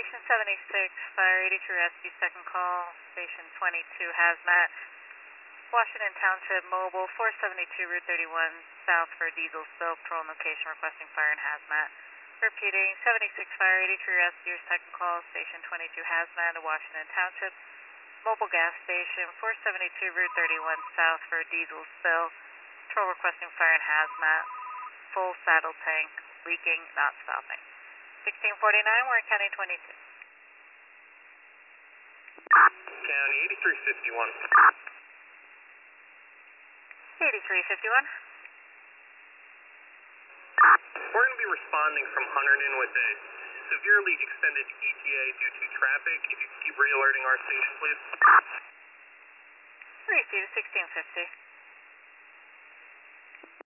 Station 76, Fire 83 Rescue, second call, Station 22, Hazmat, Washington Township, Mobile, 472 Route 31, south for diesel spill, patrol location requesting fire and Hazmat. Repeating, 76 Fire 83 Rescue, second call, Station 22, Hazmat, Washington Township, Mobile gas station, 472 Route 31, south for diesel spill, patrol requesting fire and Hazmat, full saddle tank, leaking, not stopping. 1649, we're in County 22. County 8351. 8351. We're going to be responding from Hunterdon with a severely extended ETA due to traffic. If you could keep re-alerting our station, please. Receive 1650.